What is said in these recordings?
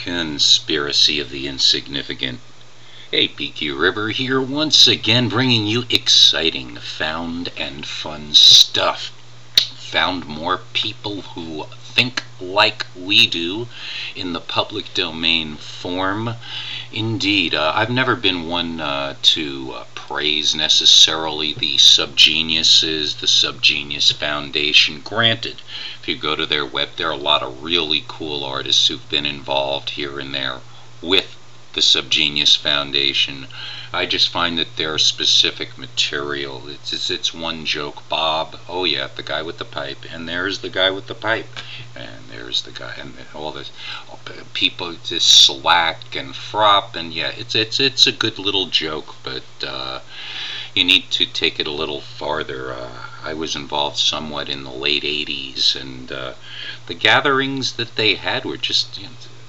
Conspiracy of the Insignificant. Hey, PQ River here once again, bringing you exciting, found and fun stuff. Found more people who think like we do in the public domain form. Indeed, I've never been one to praise necessarily the Subgeniuses, the Subgenius Foundation. Granted, if you go to their web, there are a lot of really cool artists who've been involved here and there with the Subgenius Foundation. I just find that their specific material, it's one joke. Bob, oh yeah, the guy with the pipe, and there's the guy with the pipe, and there's the guy, and all this people just slack and frop, and yeah, it's a good little joke, but you need to take it a little farther. I was involved somewhat in the late 80s, and the gatherings that they had were just,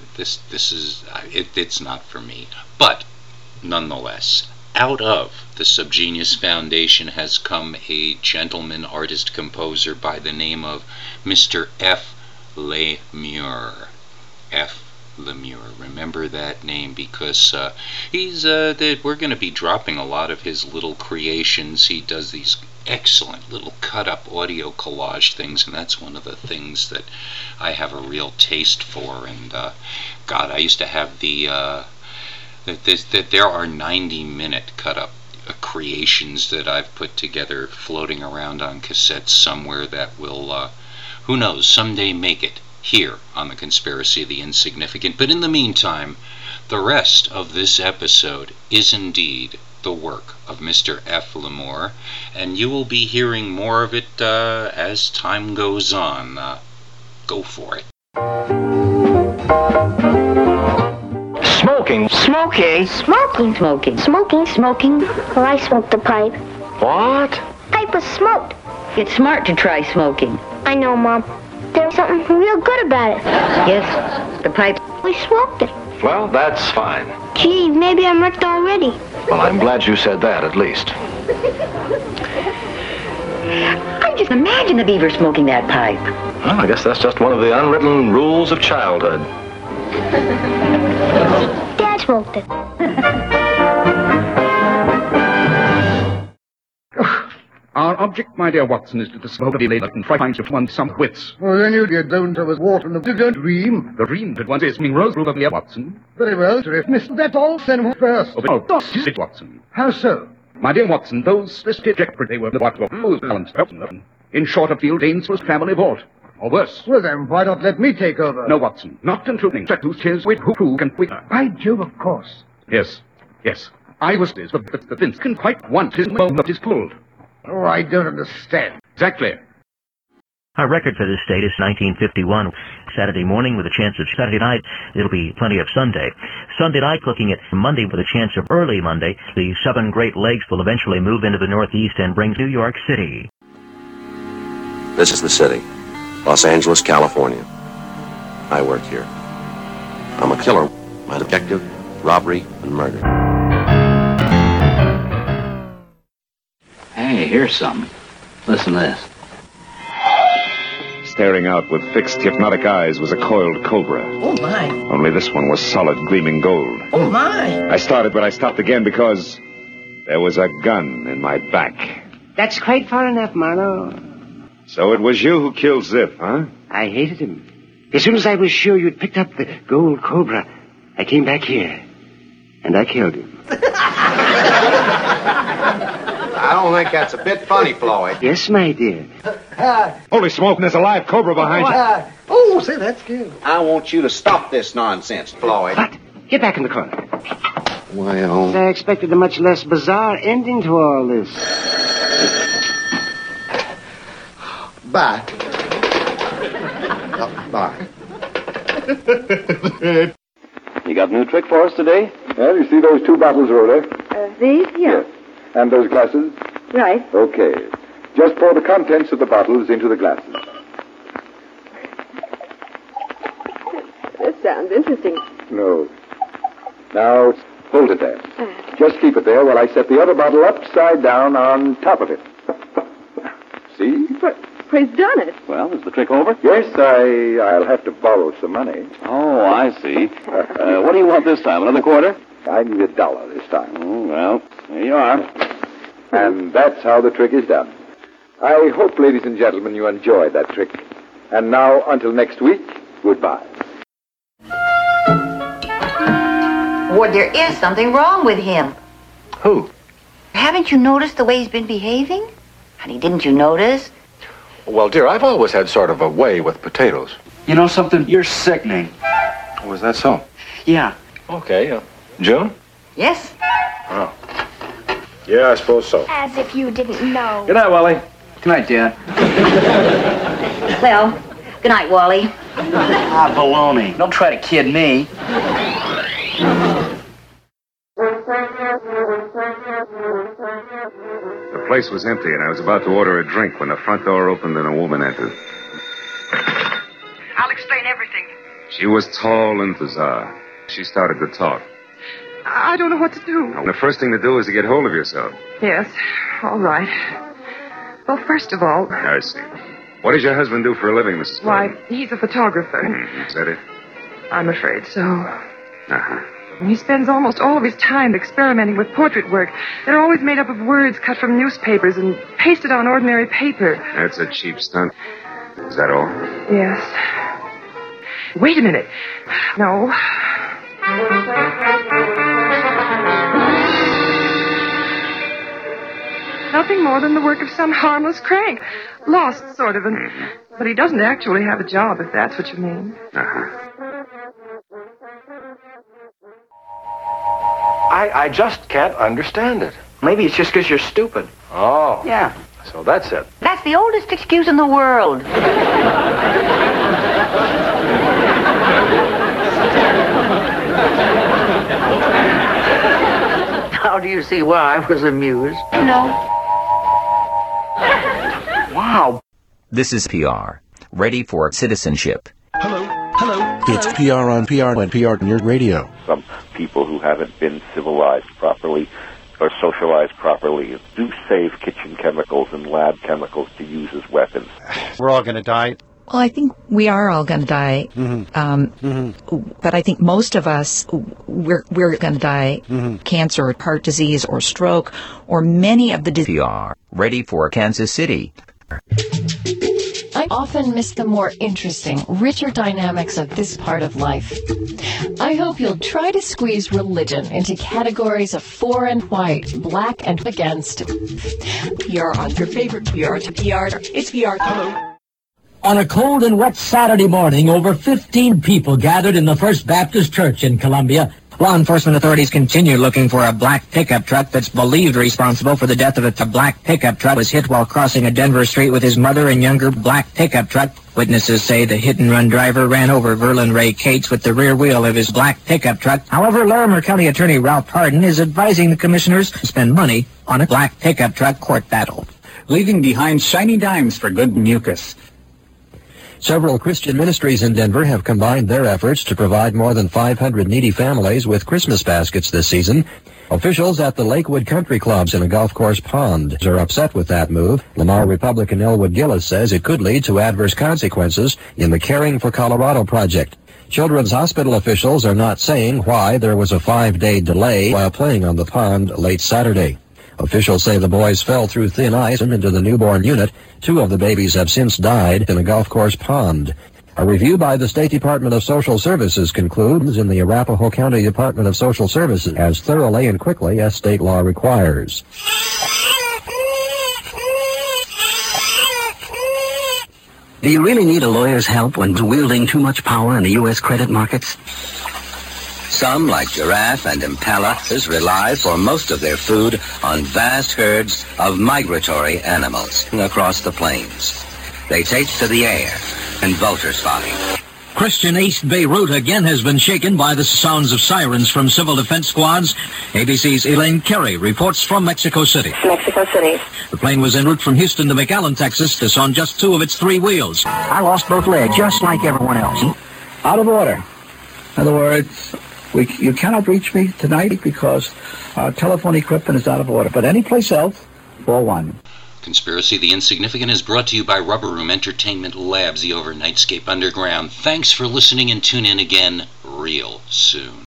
it's not for me. But nonetheless, out of the Subgenius Foundation has come a gentleman artist-composer by the name of Mr. F. Lemure. F. Lemure. Remember that name because we're going to be dropping a lot of his little creations. He does these excellent little cut-up audio collage things, and that's one of the things that I have a real taste for. And God, I used to have that there are 90-minute cut-up creations that I've put together floating around on cassettes somewhere that will, who knows, someday make it here on the Conspiracy of the Insignificant. But in the meantime, the rest of this episode is indeed the work of Mr. F. Lemure, and you will be hearing more of it as time goes on. Go for it. Smoking. Smoking. Smoking. Smoking. Smoking. Smoking. Well, I smoked the pipe. What? Pipe was smoked. It's smart to try smoking. I know, Mom. There's something real good about it. Yes, the pipe. We smoked it. Well, that's fine. Gee, maybe I'm wrecked already. Well, I'm glad you said that, at least. I just imagine the beaver smoking that pipe. Well, I guess that's just one of the unwritten rules of childhood. Dad smoked it. Our object, my dear Watson, is to discover the later and find one some wits. Well, then you don't have us water in the dream. The dream that once is Rose probably Watson. Very well, sir. If Mr. That's all, then first. Oh, it, Watson. How so? My dear Watson, those specific jeopardy were the what were lose balance. In short, a field dangerous family vault. Or worse. Well, then, why not let me take over? No, Watson. Not intruding. Whose tears with who can quick. By Jove, of course. Yes. I was this, but the Vince can quite want his moment is pulled. Oh, I don't understand. Exactly. Our record for this date is 1951. Saturday morning with a chance of Saturday night. It'll be plenty of Sunday. Sunday night looking at Monday with a chance of early Monday. The southern Great Lakes will eventually move into the Northeast and bring New York City. This is the city. Los Angeles, California. I work here. I'm a killer. My objective, robbery and murder. Hey, here's something. Listen to this. Staring out with fixed hypnotic eyes was a coiled cobra. Oh, my. Only this one was solid, gleaming gold. Oh, my. I started, but I stopped again because there was a gun in my back. That's quite far enough, Marlowe. So it was you who killed Zip, huh? I hated him. As soon as I was sure you'd picked up the gold cobra, I came back here, and I killed him. I don't think that's a bit funny, Floyd. Yes, my dear. Holy smoke, there's a live cobra behind you. Oh, say, that's good. I want you to stop this nonsense, Floyd. What? Get back in the corner. Well... I expected a much less bizarre ending to all this. Bye. Bye. You got a new trick for us today? Well, you see those two bottles, Rhoda? These? Yeah. Yes. And those glasses? Right. Okay. Just pour the contents of the bottles into the glasses. This sounds interesting. No. Now, hold it there. Just keep it there while I set the other bottle upside down on top of it. See? for he's done it. Well, is the trick over? Yes, I'll have to borrow some money. Oh, I see. What do you want this time? Another quarter? I need $1 this time. Oh, well, there you are. And that's how the trick is done. I hope, ladies and gentlemen, you enjoyed that trick. And now, until next week, goodbye. Well, there is something wrong with him. Who? Haven't you noticed the way he's been behaving? Honey, didn't you notice? Well, dear, I've always had sort of a way with potatoes. You know something? You're sickening. Was that so? Yeah. Okay, June? Yes. Oh. Yeah, I suppose so. As if you didn't know. Good night, Wally. Good night, Dad. Well, good night, Wally. Ah, baloney. Don't try to kid me. The place was empty, and I was about to order a drink when the front door opened and a woman entered. I'll explain everything. She was tall and bizarre. She started to talk. I don't know what to do. The first thing to do is to get hold of yourself. Yes, all right. Well, first of all... I see. What does your husband do for a living, Mrs. Why, Gordon? he's a photographer. Is that it? I'm afraid so. Uh-huh. He spends almost all of his time experimenting with portrait work. They're always made up of words cut from newspapers and pasted on ordinary paper. That's a cheap stunt. Is that all? Yes. Wait a minute. No. Nothing more than the work of some harmless crank. Lost, sort of. But he doesn't actually have a job, if that's what you mean. Uh-huh. I just can't understand it. Maybe it's just because you're stupid. Oh. Yeah. So that's it. That's the oldest excuse in the world. How do you see why I was amused? No. Wow. This is PR, ready for citizenship. Hello. It's PR on PR and PR on your radio. Some people who haven't been civilized properly or socialized properly do save kitchen chemicals and lab chemicals to use as weapons. We're all going to die. Well, I think we are all going to die. But I think most of us, we're going to die. Cancer or heart disease or stroke or many of the diseases. PR, ready for Kansas City. I often miss the more interesting, richer dynamics of this part of life. I hope you'll try to squeeze religion into categories of for and white, black and against. PR on your favorite PR to PR. It's PR. Hello. On a cold and wet Saturday morning, over 15 people gathered in the First Baptist Church in Columbia. Law enforcement authorities continue looking for a black pickup truck that's believed responsible for the death of a black pickup truck was hit while crossing a Denver street with his mother and younger black pickup truck. Witnesses say the hit-and-run driver ran over Verlin Ray Cates with the rear wheel of his black pickup truck. However, Larimer County Attorney Ralph Hardin is advising the commissioners to spend money on a black pickup truck court battle. Leaving behind shiny dimes for good mucus. Several Christian ministries in Denver have combined their efforts to provide more than 500 needy families with Christmas baskets this season. Officials at the Lakewood Country Clubs in a golf course pond are upset with that move. Lamar Republican Elwood Gillis says it could lead to adverse consequences in the Caring for Colorado project. Children's Hospital officials are not saying why there was a 5-day delay while playing on the pond late Saturday. Officials say the boys fell through thin ice and into the newborn unit. 2 of the babies have since died in a golf course pond. A review by the State Department of Social Services concludes in the Arapahoe County Department of Social Services as thoroughly and quickly as state law requires. Do you really need a lawyer's help when wielding too much power in the U.S. credit markets? Some, like giraffe and impala, rely for most of their food on vast herds of migratory animals across the plains. They take to the air and vulture spotting. Christian East Beirut again has been shaken by the sounds of sirens from civil defense squads. ABC's Elaine Carey reports from Mexico City. Mexico City. The plane was en route from Houston to McAllen, Texas. This on just 2 of its 3 wheels. I lost both legs, just like everyone else. Out of order. In other words, you cannot reach me tonight because our telephone equipment is out of order. But any place else, 4-1. Conspiracy the Insignificant is brought to you by Rubber Room Entertainment Labs, the Overnightscape Underground. Thanks for listening, and tune in again real soon.